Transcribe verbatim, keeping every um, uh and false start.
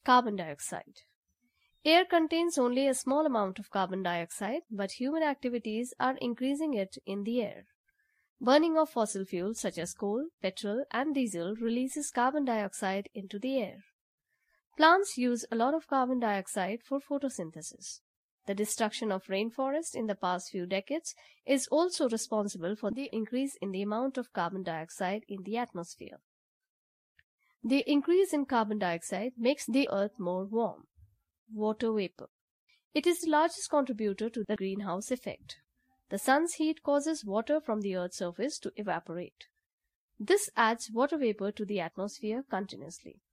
Carbon dioxide. Air contains only a small amount of carbon dioxide, but human activities are increasing it in the air. Burning of fossil fuels such as coal, petrol, and diesel releases carbon dioxide into the air. Plants use a lot of carbon dioxide for photosynthesis. The destruction of rainforests in the past few decades is also responsible for the increase in the amount of carbon dioxide in the atmosphere. The increase in carbon dioxide makes the earth more warm. Water vapor. It is the largest contributor to the greenhouse effect. The sun's heat causes water from the earth's surface to evaporate. This adds water vapor to the atmosphere continuously.